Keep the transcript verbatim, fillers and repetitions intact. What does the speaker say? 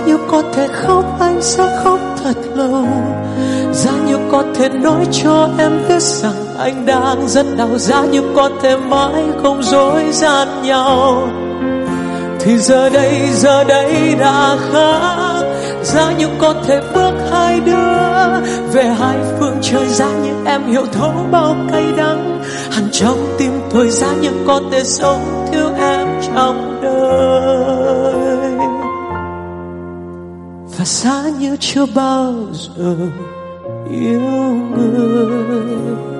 như có thể khóc anh sẽ khóc thật lâu, giá như có thể nói cho em biết rằng anh đang rất đau, giá như có thể mãi không dối gian nhau. Thì giờ đây, giờ đây đã khác, giá như có thể bước hai đứa về hai phương trời, giá như em hiểu thấu bao cay đắng hằn trong tim tôi, giá như có thể sống thiếu em trong đời, và giá như chưa bao giờ yêu người.